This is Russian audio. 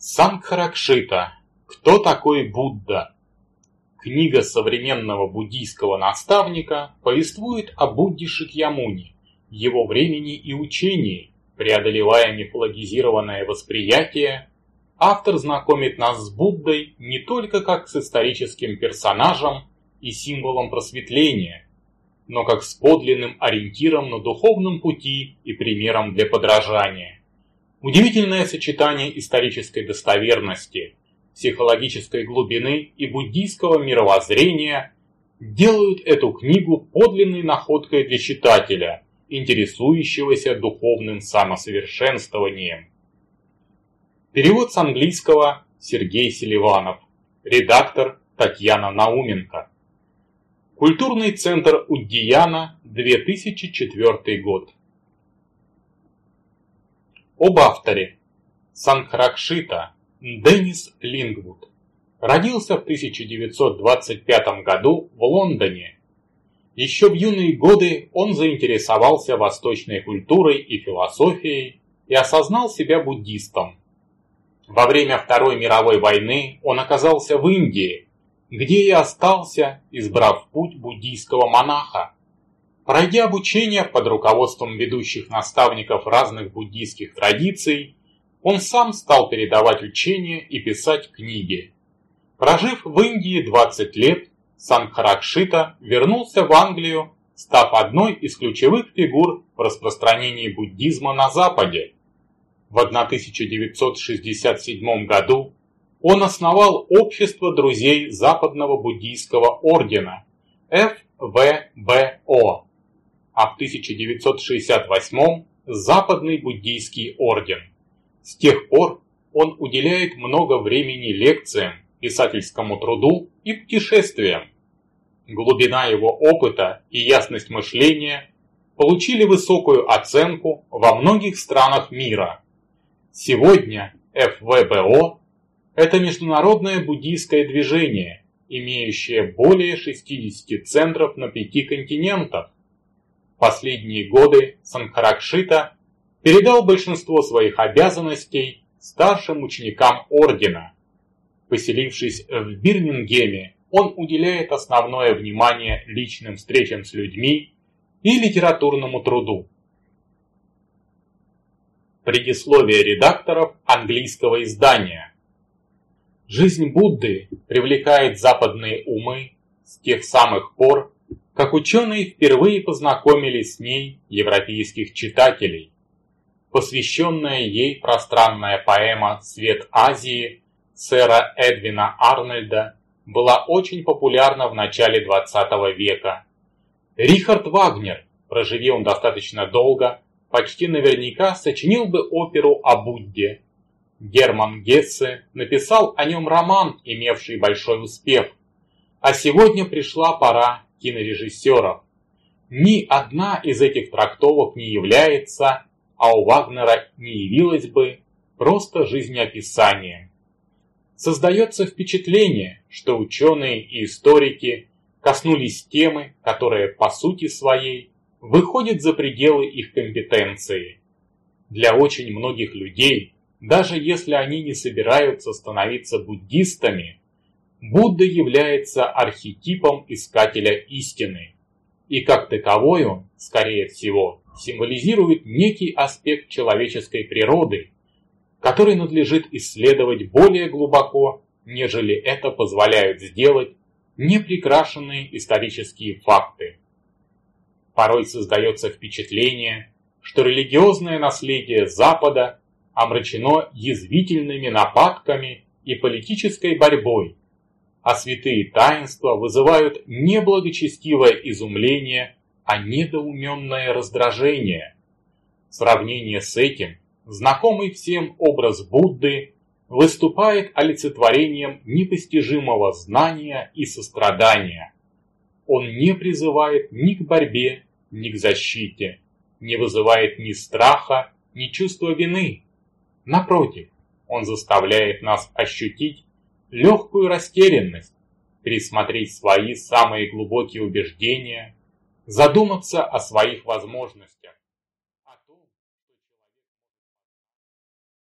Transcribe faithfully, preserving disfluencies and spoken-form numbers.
Сангхаракшита. Кто такой Будда? Книга современного буддийского наставника повествует о Будде Шакьямуни, его времени и учении. Преодолевая мифологизированное восприятие, автор знакомит нас с Буддой не только как с историческим персонажем и символом просветления, но как с подлинным ориентиром на духовном пути и примером для подражания. Удивительное сочетание исторической достоверности, психологической глубины и буддийского мировоззрения делают эту книгу подлинной находкой для читателя, интересующегося духовным самосовершенствованием. Перевод с английского Сергей Селиванов. Редактор Татьяна Науменко. Культурный центр Уддияна, две тысячи четвёртый год. Об авторе. Сангхаракшита Деннис Лингвуд. Родился в тысяча девятьсот двадцать пятом году в Лондоне. Еще в юные годы он заинтересовался восточной культурой и философией и осознал себя буддистом. Во время Второй мировой войны он оказался в Индии, где и остался, избрав путь буддийского монаха. Пройдя обучение под руководством ведущих наставников разных буддийских традиций, он сам стал передавать учения и писать книги. Прожив в Индии двадцать лет, Сангхаракшита вернулся в Англию, став одной из ключевых фигур в распространении буддизма на Западе. В тысяча девятьсот шестьдесят седьмом году он основал Общество друзей Западного буддийского ордена эф вэ бэ о, а в тысяча девятьсот шестьдесят восьмом Западный буддийский орден. С тех пор он уделяет много времени лекциям, писательскому труду и путешествиям. Глубина его опыта и ясность мышления получили высокую оценку во многих странах мира. Сегодня эф вэ бэ о – это международное буддийское движение, имеющее более шестидесяти центров на пяти континентах. В последние годы Сангхаракшита передал большинство своих обязанностей старшим ученикам ордена. Поселившись в Бирмингеме, он уделяет основное внимание личным встречам с людьми и литературному труду. Предисловие редакторов английского издания. Жизнь Будды привлекает западные умы с тех самых пор, как ученые впервые познакомили с ней европейских читателей. Посвященная ей пространная поэма «Свет Азии» сэра Эдвина Арнольда была очень популярна в начале двадцатого века. Рихард Вагнер, проживи он достаточно долго, почти наверняка сочинил бы оперу о Будде. Герман Гессе написал о нем роман, имевший большой успех. А сегодня пришла пора кинорежиссеров. Ни одна из этих трактовок не является, а у Вагнера не явилась бы, просто жизнеописанием. Создается впечатление, что ученые и историки коснулись темы, которая по сути своей выходит за пределы их компетенции. Для очень многих людей, даже если они не собираются становиться буддистами, Будда является архетипом искателя истины, и как таковой он, скорее всего, символизирует некий аспект человеческой природы, который надлежит исследовать более глубоко, нежели это позволяют сделать неприкрашенные исторические факты. Порой создается впечатление, что религиозное наследие Запада омрачено язвительными нападками и политической борьбой, а святые таинства вызывают не благочестивое изумление, а недоуменное раздражение. В сравнении с этим, знакомый всем образ Будды выступает олицетворением непостижимого знания и сострадания. Он не призывает ни к борьбе, ни к защите, не вызывает ни страха, ни чувства вины. Напротив, он заставляет нас ощутить легкую растерянность, пересмотреть свои самые глубокие убеждения, задуматься о своих возможностях.